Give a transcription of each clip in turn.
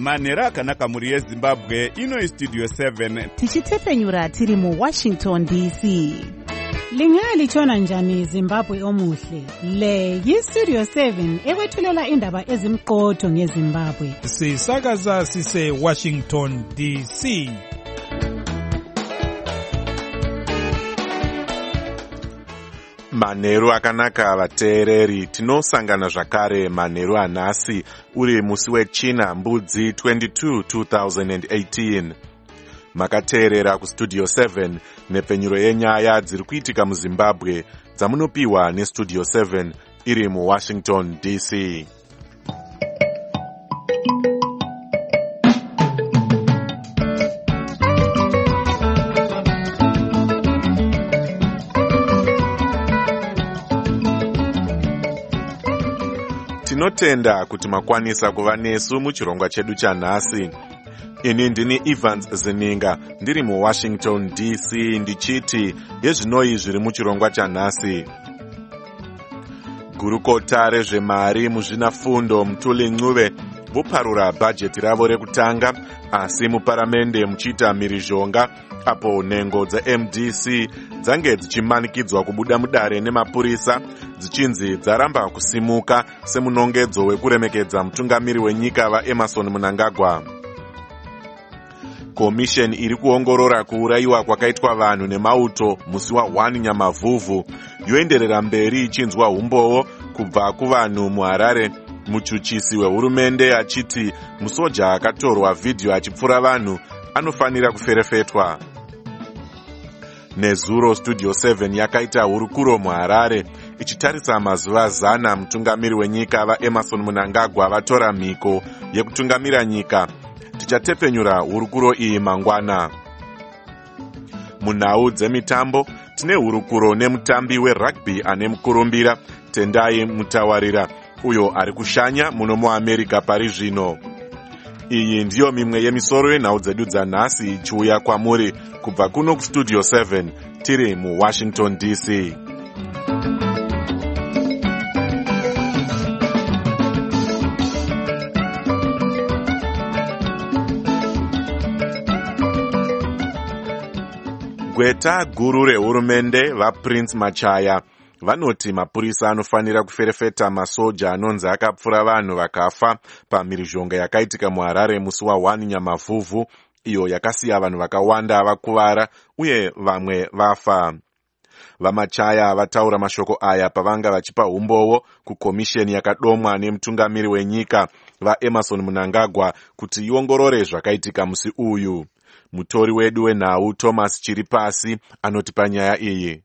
manhero akanaka mhuri yezimbabwe. Ino Studio 7 tichitepfenyura tiri muWashington DC. Lingalitshona njani Zimbabwe omuhle? Le yiStudio 7 ekwethulela indaba ezimqotho ngeZimbabwe. Sisakaza sise Washington DC. Manheru akanaka vateereri, tinosangana zvakare manheru anhasi uri musi wechina mbudzi 22 2018. Makateerera kuStudio 7 nepfenyuro yenyaya dziri kuitika muZimbabwe dzamunopiwa neStudio 7 iri muWashington DC. Tinotenda kuti makwanisa kuva nesu muchirongwa chedu chanhasi. Ini ndini Evans Zininga ndiri muWashington DC ndichiti yezvinoi zviri muchirongwa chanhasi. Gurukota rezvemari muzvinafundo Mutuli Ncube voparura bhajeti ravo rekutanga, asi muparamende muchiita mhirizhonga apo nhengo dzeMDC dzange dzichimanikidzwa kubuda mudare nemapurisa dzichinzi dzaramba kusimuka semunongedzo wekuremekedza mutungamiri wenyika vaEmmerson Mnangagwa. Komisheni iri kuongorora kuurayiwa kwakaitwa vanhu nemauto musi wa1 Nyamavhuvhu yoenderera mberi ichinzwa umbowo kubva kuvanhu muHarare. Muchuchisi wehurumende achiti musoja akatorwa vhidhiyo achipfura vanhu anofanira kuferefetwa. Nezuro Studio 7 yakaita hurukuro muHarare ichitarisa mazuva 100 mutungamiri wenyika vaEmmerson Mnangagwa vatora mhiko yekutungamira nyika. Tichatepfenyura hurukuro iyi mangwana. Munhau dzemitambo tine hurukuro nemutambi werugby ane mukurumbira Tendai Mutawarira uyo ari kushanya muno muAmerica pari zvino. Iyi ndiyo mimwe yemisoro yenhau dzedu dzanhasi ichiuya kwamuri kubva kuno kuStudio 7 tiri muWashington DC. Gweta guru rehurumende vaPrince Machaya vanoti mapurisa anofanira kuferefeta masoja anonzi akapfura vanhu vakafa pamhirizhonga yakaitika muHarare musi wa1 Nyamavhuvhu, iyo yakasiya vanhu vakawanda vakuvara uye vamwe vafa. VaMachaya vataura mashoko aya pavanga vachipa umbowo kukomisheni yakadomwa nemutungamiri wenyika vaEmmerson Mnangagwa kuti iongorore zvakaitika musi uyu. Mutori wedu wenhau Thomas Chiripasi anoti panyaya iyi.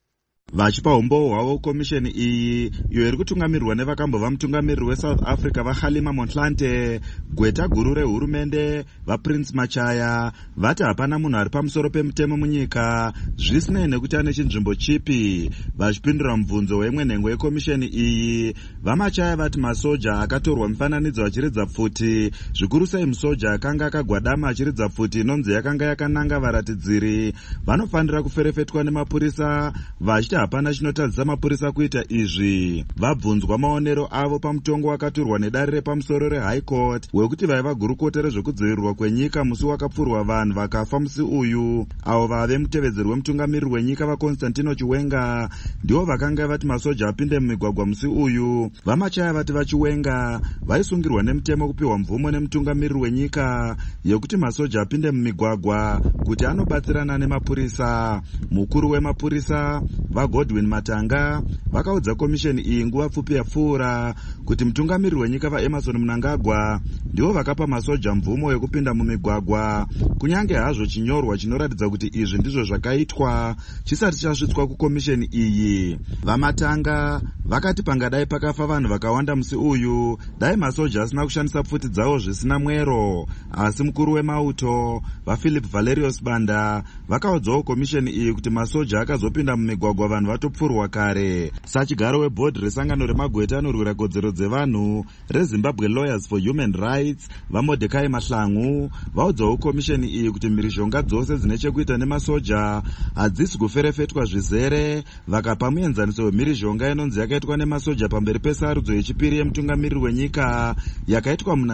Vachipa umbowo hwavo komisheni iyi iyo iri kutungamirwa nevakambova mutungamiriri weSouth Africa vaKhalima Motlanthe, gweta guru rehurumende vaPrince Machaya vati hapana munhu ari pamusoro pemutemo munyika zvisinei nekuti ane chinzvimbo chipi. Vachipindura mubvunzo weimwe nhengo yekomisheni iyi, vaMachaya vati masoja akatorwa mufananidzo achiridza pfuti, zvikuru sei musoja akanga akagwadama achiridza pfuti inonzi yakanga yakananga varatidziri, vanofanira kuferefetwa nemapurisa, vachiti hapana chinotadzisa mapurisa kuita izvi. Vabvunzwa maonero avo pamutongo wakaturwa nedare repamusoro reHigh Court wekuti vaiva gurukota rezvekudzivirirwa kwenyika musi wakapfurwa vanhu vakafa musi uyu. Avo vave mutevedzeri wemutungamiriri wenyika vaConstantino Chiwenga ndivo vakanga vati masoja apinde mumigwagwa musi uyu. VaMachaya vati vaChiwenga vaisungirwa nemutemo kupiwa mvumo nemutungamiriri wenyika yekuti masoja apinde mumigwagwa kuti anobatsirana nemapurisa. Mukuru wemapurisa vaGodwin Matanga vakaudza komisheni iyi nguva pfupi yapfuura kuti mutungamiriri wenyika vaEmmerson Mnangagwa ndivo vakapa masoja mvumo yekupinda mumigwagwa, kunyange hazvo chinyorwa chinoratidza kuti izvi ndizvo zvakaitwa chisati chasvitswa kukomisheni iyi. VaMatanga vakati pangadai pakafa vanhu vakawanda musi uyu dai masoja asina kushandisa pfuti dzavo zvisina mwero, asi mukuru wemauto vaPhilip Valerius Banda vakaudzawo komisheni iyi kuti masoja akazopinda mumigwagwa vanhu vatopfurwa kare. Sachigaro webhodhi resangano remagweta anorwira kodzero dzevanhu reZimbabwe Lawyers for Human Rights vaMordecai Mahlangu vaudzawo komisheni iyi kuti mhirizhonga dzose dzine chekuita nemasoja hadzisi kuferefetwa zvizere, vakapa muenzaniso wemhirizhonga inonzi yakaitwa nemasoja pamberi pesarudzo yechipiri yemutungamiriri wenyika yakaitwa muna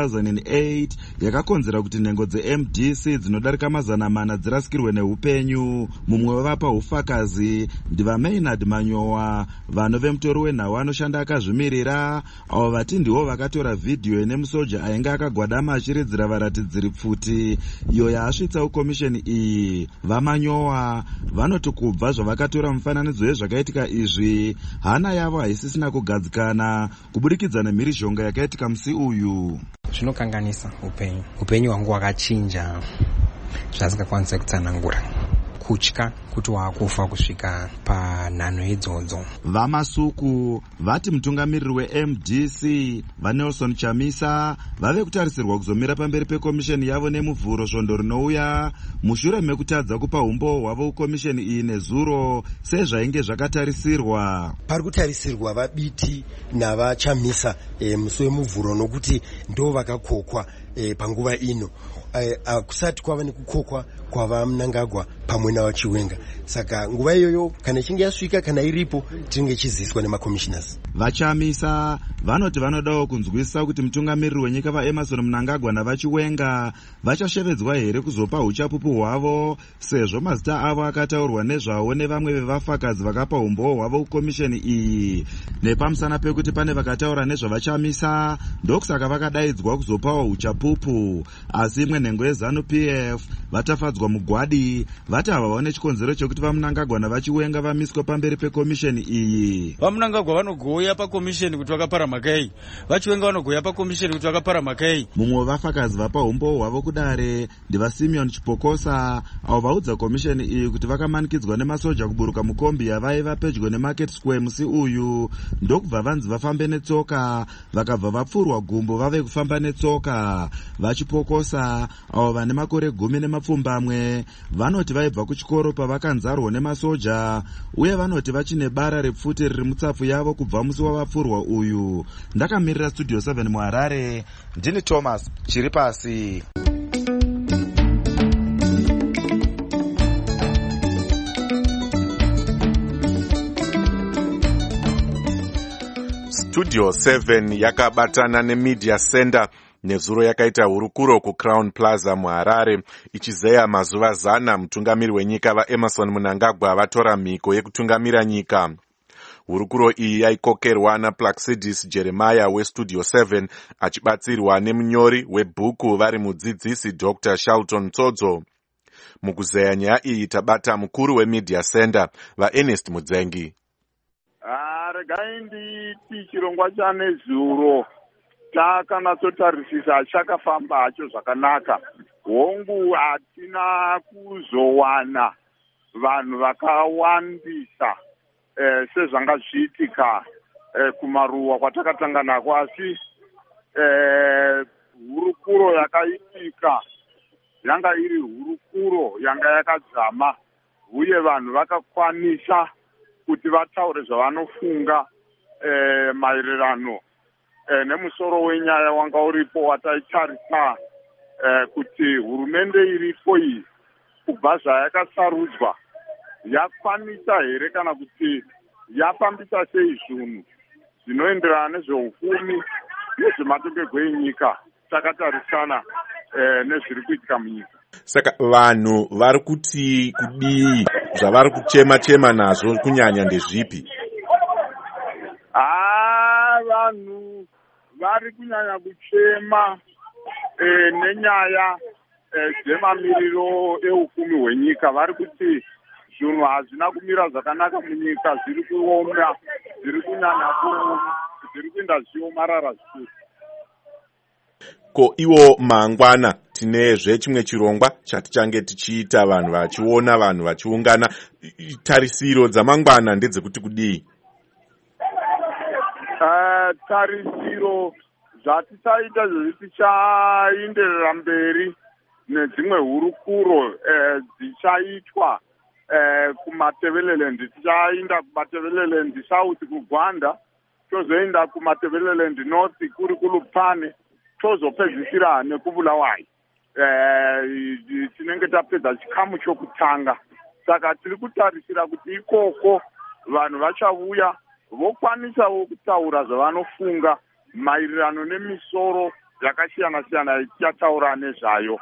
2008 yakakonzera kuti nhengo dzeMDC dzinodarika 400 dzirasikirwe neupenyu. Mumwe wevapa ufakazi ndivaMaynard Manyowa, vanhu vemutori wenhau anoshanda akazvimirira, avo vati ndivo vakatora vhidhiyo ine musoja ainge akagwadama achiridzira varatidziri pfuti iyo yaasvitsa kukomisheni iyi. VaManyowa vanoti kubva zvavakatora mufananidzo wezvakaitika izvi, hana yavo haisisina kugadzikana kubudikidza nemhirizhonga yakaitika musi uyu. Zvinokanganisa upenyu hwangu hwakachinja zvasingakwanisi kutsanangura. Kutya kuti waakufa kusvika panhano idzodzo. VaMasuku vati mutungamiriri weMDC vaNelson Chamisa vave kutarisirwa kuzomira pamberi pekomisheni yavo nemuvhuro svondo rinouya mushure mekutadza kupa umbo hwavo kukomisheni iyi nezuro sezvainge zvakatarisirwa. Pari kutarisirwa vaBiti navaChamisa musi wemuvhuro nokuti ndo vakakokwa panguva ino. Kusati kwava nekukokwa kwava Mnangagwa pamwe nawaChiwenga. Saka nguva iyoyo kana ichinge yasvika kana iripo tinenge chiziswa nemakommissioners. VaChamisa vanoti vanodawo kunzwisisa kuti mutungamiriri wenyika vaEmmerson Mnangagwa navaChiwenga vachashevedzwa here kuzopa uchapupu hwavo sezvo mazita avo akataurwa nezvawo nevamwe vevafakadzi vakapa umbo hwavo kukomisheni iyi. Nepamusana pekuti pane vakataura nezvavaChamisa ndokusaka vakadaidzwa kuzopawo uchapupu, asi imwe nhengo yeZanu-PF vatafadzwa mugwadi vati havaone chikonzero chekuti vaMnangagwa navaChiwenga vamiswe pamberi pekomisheni iyi. VaMnangagwa vanogoya pakomisheni kuti vakapara mhakai, vaChiwenga vanogoya pakomisheni kuti vakapara mhakai. Mumwe wevafakadzi vapa umbo hwavo kudare ndivaSimeon Chipokosa, avo vaudza komisheni iyi kuti vakamanikidzwa nemasoja kuburuka mukombi yavaiva pedyo neMarket Square musi uyu, ndokubva vanzi vafambe netsoka vakabva vapfurwa gumbo vave kufamba netsoka. VaChipokosa avo vane makore 10 vanoti vaibva kuchikoro pavakanzarwa nemasoja uye vanoti vachine bara repfuti riri mutsafu yavo kubva musi wavapfurwa uyu. Ndakamirira Studio 7 muHarare, ndini Thomas Chiripasi. Studio 7 yakabatana neMedia Center nezuro yakaita hurukuro kuCrown Plaza muHarare ichizeya mazuva 100 mutungamiri wenyika vaEmmerson Mnangagwa vatora mhiko yekutungamira nyika. Hurukuro iyi yaikokerwa naPlaxidis Jeremiah weStudio 7 achibatsirwa nemunyori webhuku vari mudzidzisi Dr. Shelton Tsodzo. Mukuzeya nyaya iyi tabata mukuru weMedia Center vaErnest Mudzengi. Regai nditi chirongwa chanezuro takanatsotarisisa chakafamba hacho zvakanaka. Hongu hatina kuzowana vanhu vakawandisa sezvanga zviitika kumaruwa kwatakatanga nako, asi hurukuro yakaitika yanga iri hurukuro yanga yakadzama uye vanhu vakakwanisa kuti vataure zvavanofunga maererano nemusoro wenyaya wanga uripo wataitarisa kuti hurumende iripo iyi kubva zvayakasarudzwa yakwanisa here kana kuti yafambisa sei zvinhu zvinoenderana nezveupfumi nezvematongero enyika takatarisana nezviri kuitika munyika. Saka vanhu vari kuti kudii zvavari kuchema nazvo kunyanya ndezvipi? Vanhu vari kunyanya kuchema nenyaya dzemamiriro eupfumi hwenyika. Vari kuti zvinhu hazvina kumira zvakanaka munyika, zviri kuoma, zviri kunyanya zviri kuenda zviomarara zvikuru. Ko iwo mangwana tinezve chimwe chirongwa chatichange tichiita vanhu vachiona vanhu vachiungana, tarisiro dzamangwana ndedzekuti kudii? Tarisiro zvatichaita zvekuti tichaenderera mberi nedzimwe hurukuro dzichaitwa kumatebeleland. Tichaenda kumatebeleland south kuGwanda, tozoenda kumatebeleland north kuri kuLupane, tozopedzisira nekubulawayo. Tinenge tapedza chikamu chokutanga. Saka tiri kutarisira kuti ikoko vanhu vachauya vokwanisawo kutaura zvavanofunga maererano nemisoro yakasiyana siyana yatichataura nezvayo.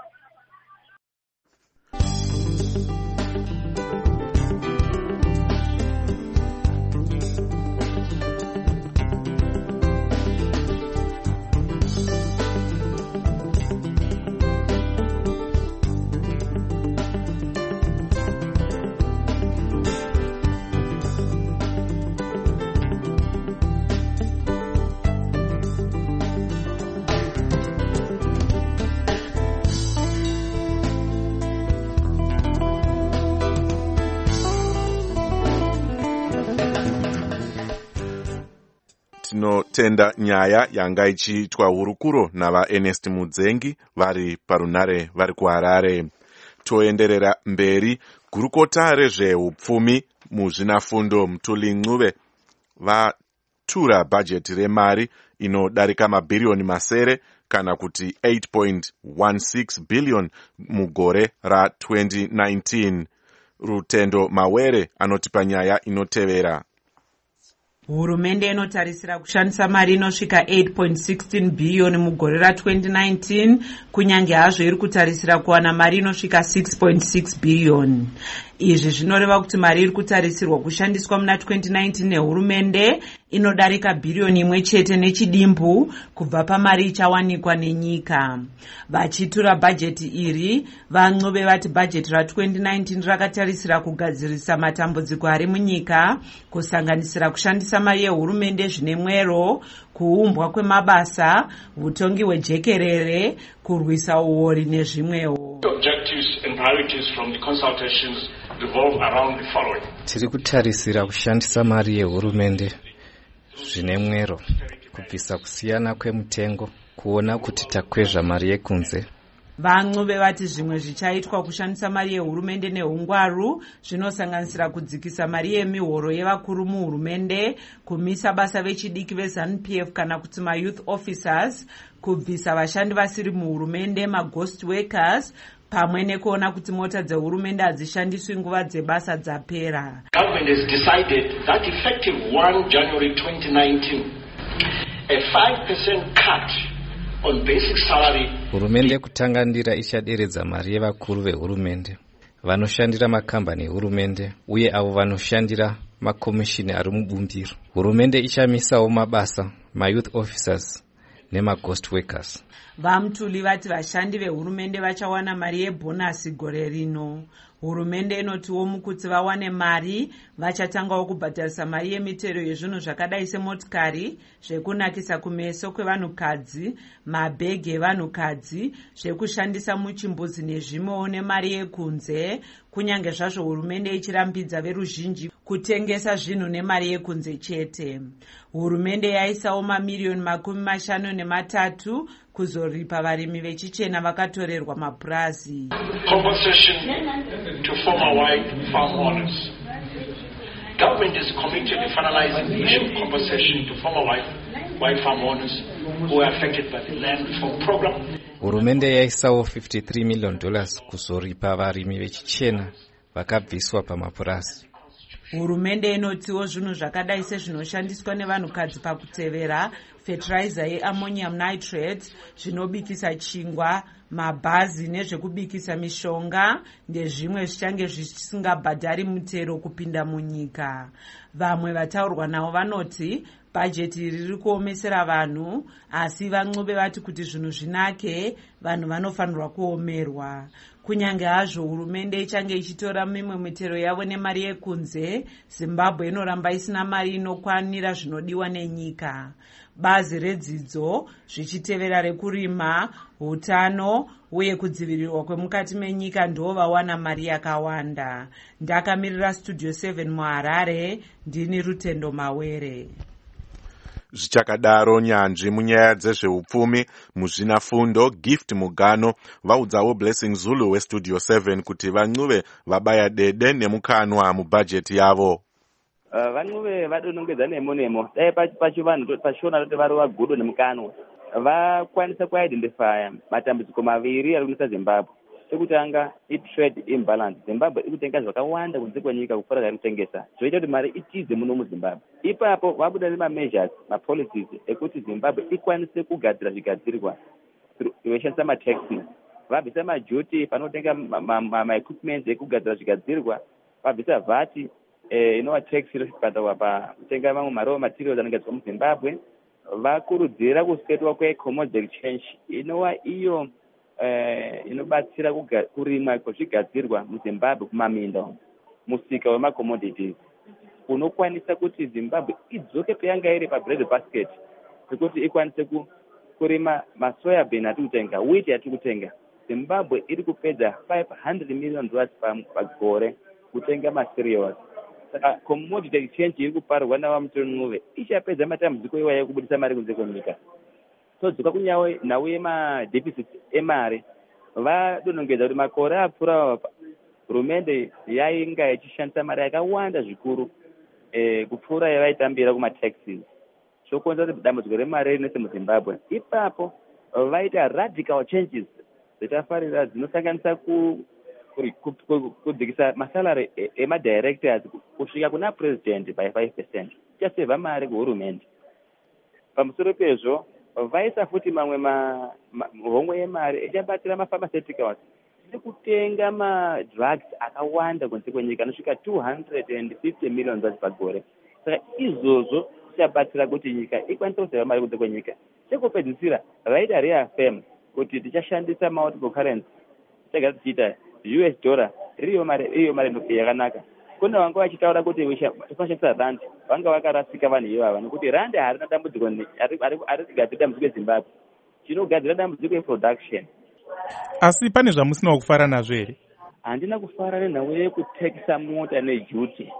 Tinotenda nyaya yanga ichiitwa hurukuro nava Ernest Mudzengi vari parunare vari kuHarare. Toenderera mberi. Gurukota rezveupfumi muzvinafundo Mutuli Ncube vatura bhajeti remari inodarika mabhirioni masere kana kuti 8.16 billion mugore ra2019. Rutendo Mawere anotipa nyaya inotevera. Hurumende inotarisira kushandisa mari inosvika 8.16 billion mugore ra2019, kunyange hazvo iri kutarisira kuwana mari inosvika 6.6 billion. Izvi zvinoreva kuti mari iri kutarisirwa kushandiswa muna 2019 nehurumende inodarika bhiriyoni imwe chete nechidimbu kubva pamari ichawanikwa nenyika. Vachitura bhajeti iri, vaNcube vati bhajeti ra2019 rakatarisira kugadzirisa matambudziko ari munyika, kusanganisira kushandisa mari yehurumende zvine mwero, kuumbwa kwemabasa, utongi hwejekerere, kurwisa uori nezvimwewo. Tiri kutarisira kushandisa mari yehurumende zvine mwero, kubvisa kusiyana kwemutengo, kuona kuti takwezva mari yekunze. VaNcube vati zvimwe zvichaitwa kushandisa mari yehurumende neungwaru zvinosanganisira kudzikisa mari yemihoro yevakuru muhurumende, kumisa basa vechidiki veZANU-PF kana kuti maYouth Officers, kubvisa vashandi vasiri muhurumende maghost workers, pamwe nekuona kuti mota dzehurumende hadzishandiswi nguva dzebasa dzapera. Government has decided that effective 1 January 2019, a 5% cut on basic salary. Hurumende kutangandira ichaderedza mari yevakuru vehurumende, vanoshandira makambani ehurumende uye avo vanoshandira makomishini ari mubumbiro. Hurumende ichamisawo mabasa maYouth Officers nemaghost workers. VaMutuli vati vashandi vehurumende vachawana mari yebhonasi gore rino. Hurumende inotiwo mukuti vawane mari vachatangawo kubhadharisa mari yemitero yezvinhu zvakadai semotikari, zvekunakisa kumeso kwevanhukadzi, mabhegi evanhukadzi, zvekushandisa muchimbuzi nezvimwewo nemari yekunze, kunyange zvazvo hurumende ichirambidza veruzhinji kutengesa zvinhu nemari yekunze chete. Hurumende yaisawo mamiliyoni 53 kuzoripa varimi vechichena vakatorerwa mapurazi. To former white farm owners. Government is committed to finalizing the issue of compensation to former white farm owners who are affected by the land reform program. Hurumende yaisawo $53 million kuzoripa varimi vechichena vakabviswa pamapurazi. Hurumende inotiwo zvinhu zvakadai sezvinoshandiswa nevanhukadzi pakutevera, fertilizer yeammonium nitrate, zvinobikisa chingwa, mabhazi nezvekubikisa mishonga ndezvimwe zvichange zvisingabhadhari mutero kupinda munyika. Vamwe vataurwa navo vanoti bhajeti iri riri kuomesera vanhu, asi vaNcube vati kuti zvinhu zvinake vanhu vanofanirwa kuomerwa. Kunyange hazvo hurumende ichange ichitora mimwe mitero yavo nemari yekunze, Zimbabwe inoramba isina mari inokwanira zvinodiwa nenyika. Bazi redzidzo, zvichitevera rekurima, hutano uye kudzivirirwa kwemukati menyika ndo vawana mari yakawanda. Ndakamirira Studio 7 muHarare, ndini Rutendo Mawere. Zvichakadaro, nyanzvi munyaya dzezveupfumi muzvinafundo Gift Mugano vaudzawo Blessing Zulu weStudio 7 kuti vancuve vabaya dede nemukanwa mubhajeti yavo. Vancuve vadonongedza nemo dai pachiona kuti vari vagudo nemukanwa vakwanisa kuidentifya matambudziko maviri ari kunetsa Zimbabwe. Chekutanga trade imbalance. Zimbabwe iri kutenga zvakawanda kunze kwenyika kupfuura zvairi kutengesa, zvoita kuti mari itize muno muZimbabwe. Ipapo vabuda nemameasures, mapolicies ekuti Zimbabwe ikwanise kugadzira zvigadzirwa veishandisa mataxes. Vabvisa maduty panotenga maequipment ekugadzira zvigadzirwa, vabvisa VAT inova tax inobhadharwa pakutenga mamwe maraw materials anogadzirwa muZimbabwe. Vakurudzira kusetwa kwecommodity exchange inova iyo inobatsira kurimwa kwezvigadzirwa muZimbabwe kumaminda, musika wemacommodities unokwanisa kuti Zimbabwe idzoke payanga iri pabread basket, kuti ikwanise kurima masoya bean atiri kutenga, wheat atiri kutenga. Zimbabwe iri kupedza $500 million pagore kutenga macereals. Saka commodity exchange iri kuparwa navamuton'uve ichapedza matambudziko iwaya ekubudisa mari kunze kwenyika. Todzoka kunyawe nhau yemadeficit emari, vadonongedza kuti makore apfuura hurumende yainga ichishandisa mari yakawanda zvikuru kupfuura yavaitambira kumataxes, zvokonzera kuti dambudziko remari rinese muZimbabwe. Ipapo vaita radical changes dzatafarira dzinosanganisa kudzikisa masalary emadirectors kusvika kuna president by 5%, ichasevha mari kuhurumende. Pamusoro pezvo vaisa futi mamwe homwe yemari ichabatsira mapharmaceuticals kutenga madrugs akawanda kunze kwenyika anosvika $250 million pagore. Saka izvozvo zvichabatsira kuti nyika ikwanise kuseva mari kunze kwenyika. Chekupedzisira vaita reaffirm kuti tichashandisa multiple currency, tichagara tichiita US dollar iriyo mari yakanaka. Kune vanga vachitaura kuti tinoshandisa rand, vanga vakarasika vanhu ivava nekuti rand harina dambudziko, ari kugadzira dambudziko eZimbabwe, chinogadzira dambudziko eproduction. Asi pane zvamusina kufara nazvo here? Handina kufara nenhau yekutekisa mota nejuti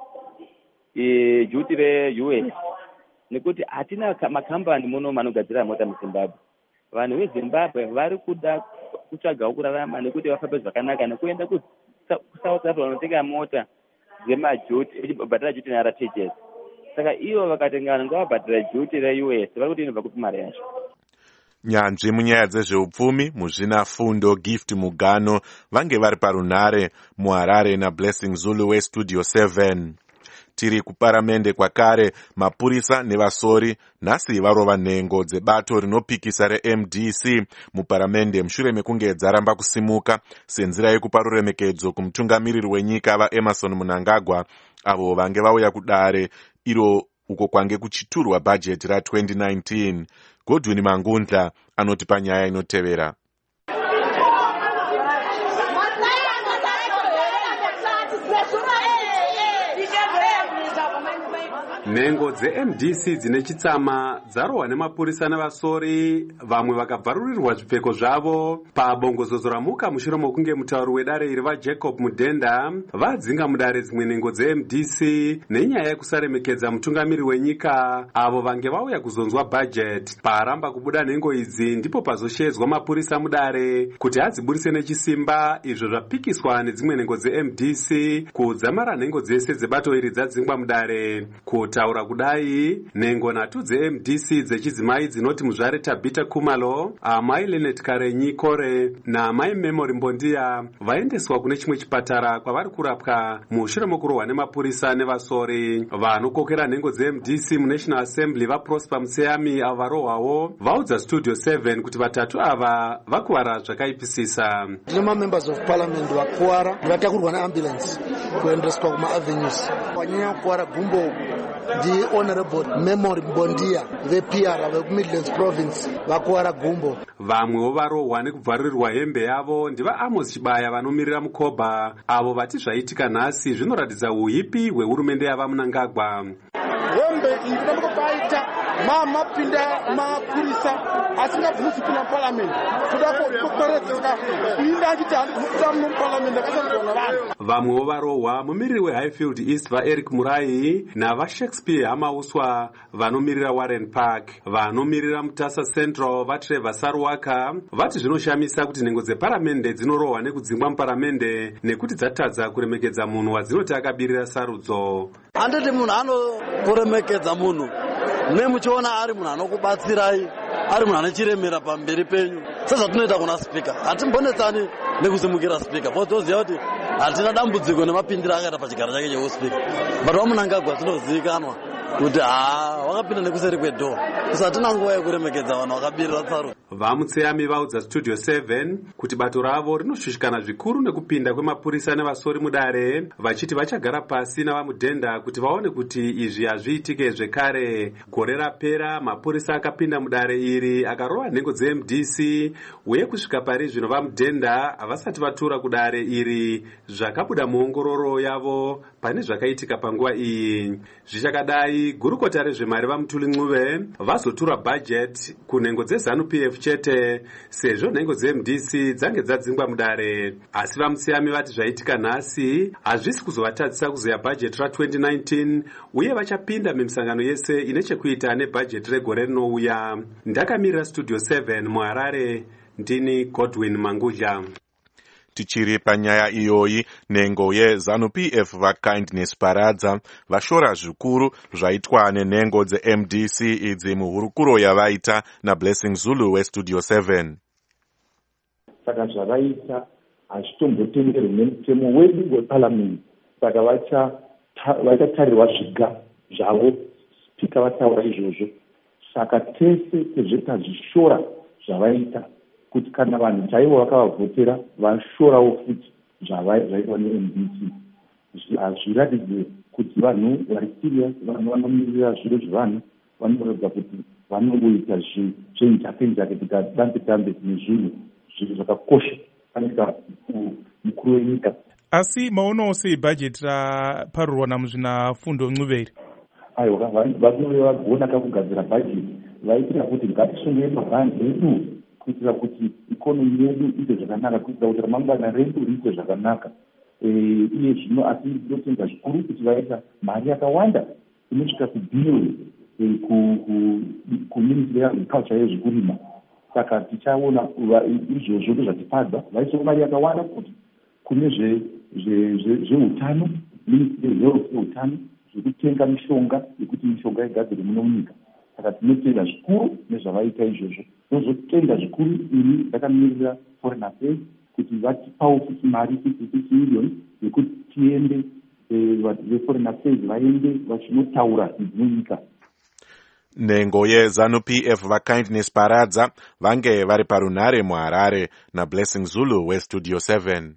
reUS, nekuti hatina makambani muno manogadzira mota muZimbabwe. Vanhu veZimbabwe vari kuda kutsvagawo kurarama nekuti vafambe zvakanaka nekuenda kuSouth Africa vanotenga mota dzemajuti, bhadhara juti neRTGS. Saka ivo vakatengana ngavabhadhara juti reUS, vari kuti inobva kupi mari yacho. Nyanzvi munyaya dzezveupfumi muzvinafundo Gift Mugano vange vari parunhare muHarare naBlessing Zulu weStudio 7. Tiri kuparamende kwakare, mapurisa nevasori nhasi varova nhengo dzebato rinopikisa reMDC muparamende mushure mekunge dzaramba kusimuka senzira yekupa ruremekedzo kumutungamiriri wenyika vaEmmerson Mnangagwa avo vange vauya kudare iro uko kwange kuchiturwa bhajeti ra2019. Godwin Mangundla anoti panyaya inotevera. Nhengo dzeMDC dzine chitsama dzarohwa nemapurisa nevasori, vamwe vakabvarurirwa zvipfeko zvavo pabongozozo ramuka mushure mokunge mutauri wedare iri vaJacob Mudenda vadzinga mudare dzimwe nhengo dzeMDC nenyaya yekusaremekedza mutungamiri wenyika avo vange vauya kuzonzwa bhajeti. Paramba kubuda nhengo idzi ndipo pazoshedzwa mapurisa mudare kuti adziburise nechisimba, izvo zvapikiswa nedzimwe nhengo dzeMDC kudzamara nhengo dzese dzebato iri dzadzingwa mudare. Kutaura kudai, nhengo nhatu dzeMDC dzechidzimai dzinoti muzvare Tabita Kumalo, amai Lenet Karenyi Kore naamai Memory Mbondia vaendeswa kune chimwe chipatara kwavari kurapwa mushure mokurohwa nemapurisa nevasori. Vanokokera nhengo dzeMDC muNational Assembly vaProsper Mutseyami avo varohwawo vaudza Studio 7 kuti vatatu ava vakuvara zvakaipisisa. Tine mamembers of parliament vakuwara vatakurwa neambulance kuendeswa kumaavenues. Wanyanya kuwara gumbo the Honorable Memory Mbondia vePR vekuMidlands Province vakuwara gumbo. Vamwewo varohwa nekubvarurirwa hembe yavo ndiva Amos Chibaya vanomirira Mukobha avo vati zvaitika nhasi zvinoratidza uhipi hwehurumende yava Mnangagwa. Hembe iyi inomukaita mapinda mapurisa asingabvusi kuna parliament kuda kukoredzeka kuinda achiti handikuta muparliament akasangana vanhu. Vamwewo varohwa mumiriri weHighfield East vaEric Murai navaShakespeare Hamauswa vanomirira Warren Park. Vanomirira Mutasa Central vaTrevor Sarwaka vati zvinoshamisa kuti nhengo dzeparamende dzinorohwa nekudzingwa muparamende nekuti dzatadza kuremekedza munhu wadzinoti akabirira sarudzo. Handiti munhu anokuremekedza munhu nemuchiona ari munhu anokubatsirai, ari munhu anechiremera pamberi penyu sezvatinoita kuna spika. Hatimbonetsani nekusimukira spika potoziva kuti hatina dambudziko nemapindiro akaita pachigaro chake cheuspika, but wamunangagwa dzinozivikanwa kuti wakapinda nekuseri kwedhoo, saka hatina nguva yekuremekedza vanhu vakabirira tsarudzo. Vamutseyami vaudza Studio 7 kuti bato ravo rinoshushikana zvikuru nekupinda kwemapurisa nevasori mudare, vachiti vachagara pasi navamudhenda kuti vaone kuti izvi hazviitike zvekare. Gore rapera mapurisa akapinda mudare iri akarova nhengo dzeMDC, uye kusvika pari zvino vamudhenda havasati vatura kudare iri, zvakabuda muongororo yavo pane zvakaitika panguva iyi. Zvichakadai, gurukota rezvemari vaMutuli Ncube vazotura bhajeti kunhengo dzeZANU-PF chete sezvo nhengo dzeMDC dzange dzadzingwa mudare. Asi vamutseyami vati zvaitika nhasi hazvisi kuzovatadzisa kuzoya bhajeti ra2019, uye vachapinda mimisangano yese ine chekuita nebhajeti regore rinouya. Ndakamirira Studio 7 muHarare, ndini Godwin Mangudya. Tichiri panyaya iyoyi, nhengo yeZANU-PF vaKindness Paradza vashora zvikuru zvaitwa nenhengo dzeMDC idzi muhurukuro yavaita naBlessing Zulu weStudio 7. Saka zvavaita hazvitombotenderwi nemutemo wedu weParliament, saka vachatarirwa zviga zvavo, spika vataura izvozvo. Saka tese tezvetazvishora zvavaita kuti kana vanhu chaivo vakavavhotera vashorawo futi zvavaitwa neMDC. Hazviratidze kuti vanhu vari serious, vanhu vanomirira zviro zvevanhu, vanoratidza kuti vanongoita zvenjake-njake tikadambe-dambe nezvinhu zvakakosha kanika mukuru wenyika. Asi maonawo sei bhajeti raparurwa namuzvinafundo Ncube? Aiwa, vanove vagona kakugadzira bhajeti vaitira kuti ngatisungei mabhanzi edu kuitira kuti ikonomi yedu iite zvakanaka, kuitira kuti ramangwana redu riite zvakanaka. Iye zvino asi ndinotenga zvikuru kuti vaita mari yakawanda inosvika kubhilioni kuministry yeagriculture yezvekurima. Saka tichaona izvozvo ndozvatipadza, vaisawo mari yakawanda kuti kune zveutano, ministry yehealth yeutano, zvekutenga mishonga yekuti mishonga igadzire muno munyika. Saka tinotenda zvikuru nezvavaita izvozvo. Tinozotenda zvikuru ini ndakamirira Foreign Affairs kuti vatipawo futi mari 56 million yekuti tiende veForeign Affairs vaende vachinotaura nedzimwe nyika. Nhengo yeZANU-PF vaKindness Paradza vange vari parunhare muHarare naBlessing Zulu weStudio 7.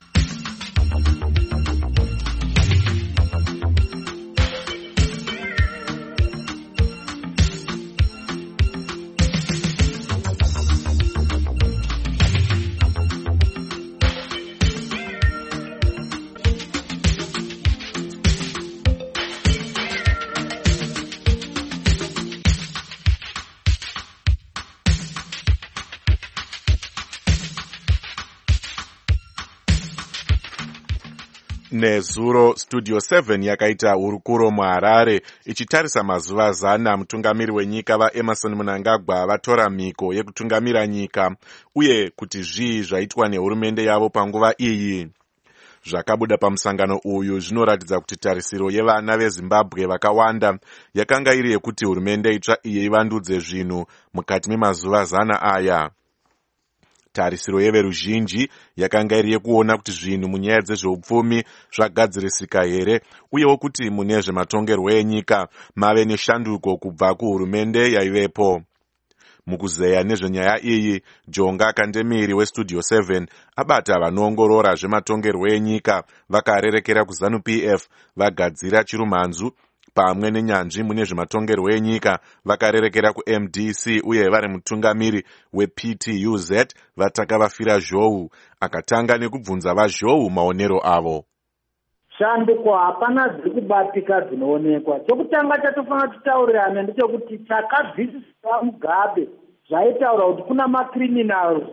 Nezuro Studio 7 yakaita hurukuro muHarare ichitarisa mazuva 100 mutungamiri wenyika vaEmerson Mnangagwa vatora mhiko yekutungamira nyika, uye kuti zvii zvaitwa nehurumende yavo panguva iyi. Zvakabuda pamusangano uyu zvinoratidza kuti tarisiro yevana veZimbabwe vakawanda yakanga iri yekuti hurumende itsva iyi ivandudze zvinhu mukati memazuva 100 aya. Tarisiro yeveruzhinji yakanga iri yekuona kuti zvinhu munyaya dzezveupfumi zvagadzirisika here, uyewo kuti mune zvematongerwo enyika mave neshanduko kubva kuhurumende yaivepo. Mukuzeya nezvenyaya iyi, Jonga Kandemiri weStudio 7 abata vanoongorora zvematongerwo enyika vakarerekera kuZANU-PF vagadzira chirumhanzu pamwe nenyanzvi mune zvematongerwo enyika vakarerekera kuMDC, uye vari mutungamiri wePTUZ Vatakavafira Zhou akatanga nekubvunza vaZhou maonero avo. shanduko hapana dziri kubatika dzinoonekwa. Chokutanga chatofanira titaurirane ndechekuti takabvisisa Mugabe zvaitaura kuti kuna macriminals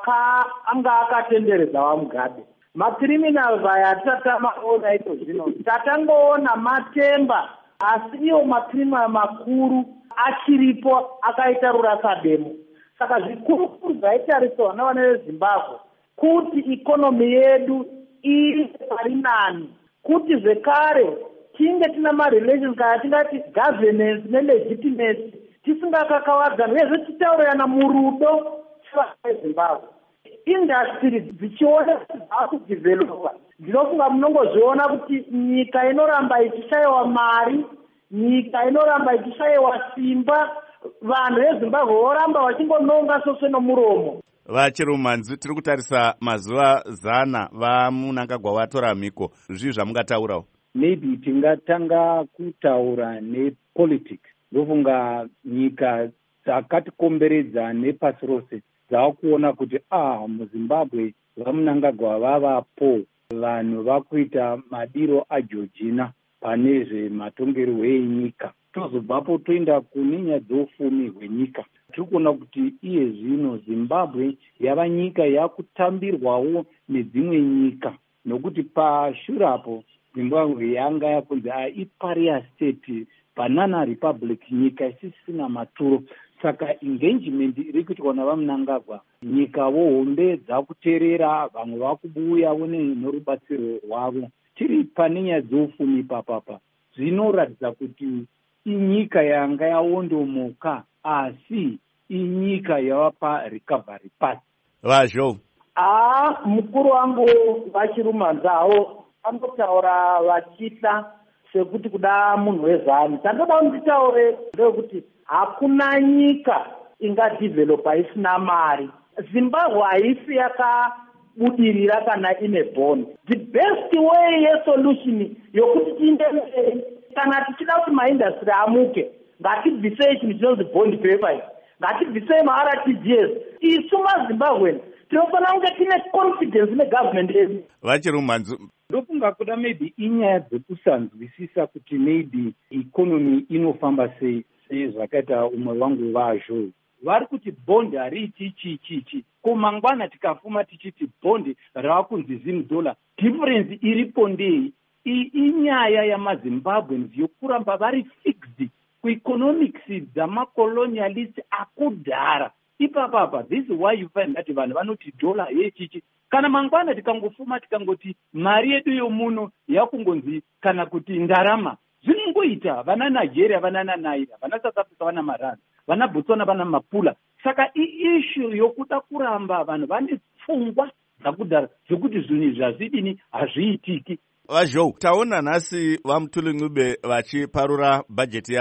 anga akatenderedza vaMugabe. Macriminals aya hatisatamaona ito zvino, tatangoona Matemba, asi iwo macriminal makuru achiripo akaita Rurasademo. Saka zvikuru zvaitariswa navana veZimbabwe kuti ikonomi yedu iri pari nani, kuti zvekare tinge tina marelations kana tingati governance nelegitimacy tisingakakavadzana, uyezve titaurirana murudo sevana veZimbabwe. Industry dzichiona dzakudhivhelopa, ndinofunga munongozviona kuti nyika inoramba ichishayiwa mari, nyika inoramba ichishayiwa simba, vanhu veZimbabwe voramba vachingononga soswe nomuromo. Vachirumanzi, tiri kutarisa mazuva 100 vaMnangagwa vatora mhiko. Zvii zvamungataurawo? Maybe tingatanga kutaura nepolitics. Ndofunga nyika dzakatikomberedza nepasi rose dzakuona kuti muZimbabwe vaMnangagwa vavapo, vanhu vakuita madiro aJorgina pane zvematongerwo enyika. Tozobvapo toenda kune nyaya dzeufumi hwenyika. Tiri kuona kuti iye zvino Zimbabwe yava nyika yakutambirwawo nedzimwe nyika, nokuti pashurapo Zimbabwe yanga yakunzi iparia state, banana republic, nyika isisina maturo. Saka engagement iri kuitwa navaMnangagwa, nyika hombe dzakuterera, vamwe vakubuyawo norubatsiro rwavo. Tiri pane nyaya dzeufumi papapa, zvinoratidza kuti inyika yanga yaondomoka, asi inyika yavapa recovery path. Vazho mukuru wangu vachirumanzawo anotaura vachitla sekuti kuda munhu wezani. Tandoda kunditaure ndekuti hakuna nyika ingadhivhelopa isina mari. Zimbabwe haisi yakabudirira kana ine bond. The best way yesolution yokuti tiende kana tichida kuti maindustry amuke, ngatibvisei chinhu chinonzi bond papers, ngatibvisei maRTGS. Isu maZimbabwe tinofanira kunge tine confidence negovernment yedu. Vachirumanzi, ndofunga kuda maybe inyaya dzekusanzwisisa kuti maybe economy inofamba sei zvakaita umwe wangu Vazho. Vari kuti bond hariti chichichi, kumangwana tikafuma tichiti bond ravakunzi $1. Difference iripo ndei? Inyaya yamaZimbabweans yokuramba vari fixed kueconomics dzamacolonialist akudhara. Ipapapa, this is why you find that vanhu vanoti dollar yechichi. Kana mangwana tikangofuma tikangoti mari yedu yomuno yakungonzi kana kuti ndarama, zvinongoita vana Nigeria, vana Naira, vana South Africa, vana Maranda, vana Botswana, vana Mapula. Saka issue yokuda kuramba vanhu vane pfungwa dzakudhara dzekuti zvinhu zvazvidini hazviitiki. Vazho, taona nhasi vaMutuli vachiparura bhajeti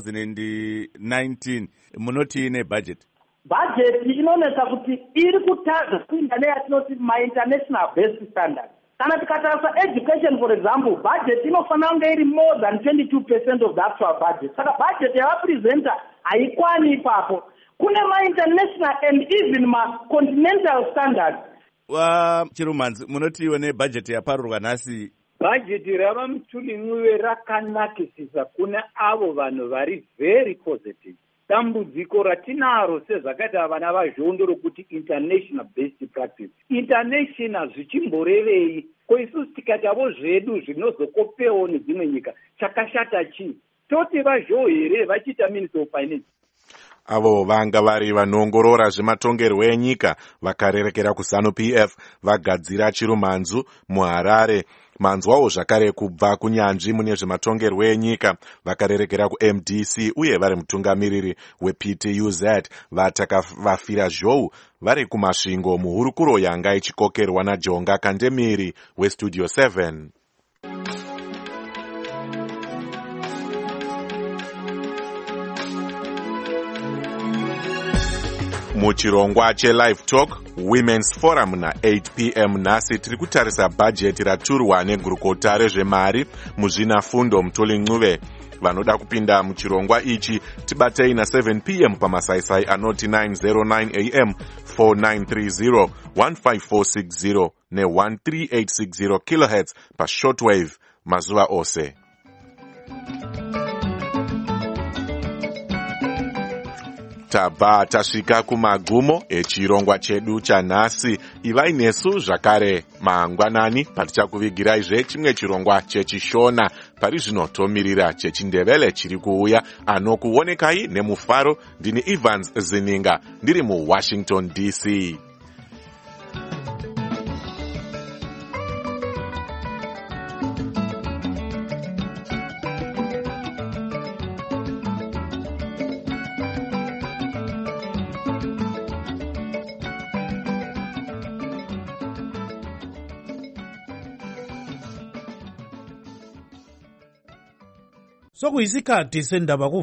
ya2019. Munoti ine bhajeti? Bhajeti inonesa kuti iri kutadza kuinda neyatinoti ma-international best standard. Kana tikatarisa education for example, bhajeti inofanira kunge iri more than 22% of the actual budget. Saka bhajeti yavapresenta haikwani ipapo. Kune ma-international and even ma-continental standards. Chirumanzi, munoti iwe nebhajeti yaparurwa nhasi? Bhajeti ravaMutuli rakanakisisa kune avo vanhu vari very positive. Dambudziko ratinaro sezvakaita vana vaZhondo rokuti international best practice. International zvichimborevei? Ko isusu tikatavo zvedu zvinozokopewo nedzimwe nyika, chakashata chii? Toti vaZho here vachiita Minister of Finance? Avo vanga vari vanoongorora zvematongerwo enyika vakarerekera kuZANU-PF vagadzira Chirumanzu muHarare. Manzwawo zvakare kubva kunyanzvi mune zvematongerwo enyika vakarerekera kuMDC uye vari mutungamiriri wePTUZ vafira Zhou vari kumasvingo muhurukuro yanga ichikokerwa naJonga Kandemiri weStudio 7. Muchirongwa cheLive Talk Women's Forum na8 p.m. nhasi tiri kutarisa bhajeti raturwa negurukota rezvemari muzvinafundo Mutoli Ncube. Vanoda kupinda muchirongwa ichi tibatei na7 p.m. pamasaisai anoti 909 am 4930 15460 ne 13860 kHz pa shortwave. mazuva ose. Tabva tasvika kumagumo echirongwa chedu chanhasi. Ivai nesu zvakare mangwanani patichakuvigirai chimwe chirongwa chechishona. Pari zvino tomirira chechindevele chiri kuuya. Anokuonekai nemufaro ndini Evans Zininga ndiri muWashington DC. Sokuyisikhathi sendaba